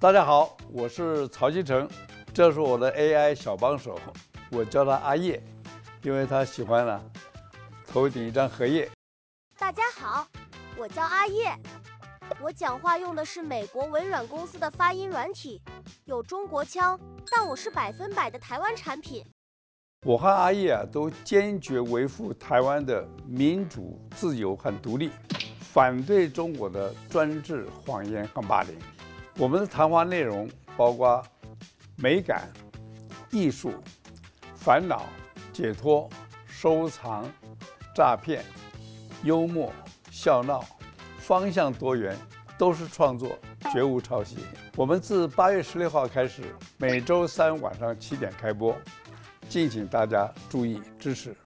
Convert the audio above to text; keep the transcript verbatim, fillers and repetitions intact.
大家好，我是曹基成，这是我的 A I 小帮手，我叫他阿叶，因为他喜欢呢头顶一张荷叶。 大家好，我叫阿叶，我讲话用的是美国微软公司的发音软体，有中国腔，但我是百分百的台湾产品。 我和阿叶啊，都坚决维护台湾的民主、自由和独立，反对中国的专制、谎言和霸凌。我们的谈话内容包括美感、艺术、烦恼、解脱、收藏、诈骗、幽默、笑闹，方向多元，都是创作，绝无抄袭。我们自八月十六号开始，每周三晚上七点开播。敬请大家注意支持。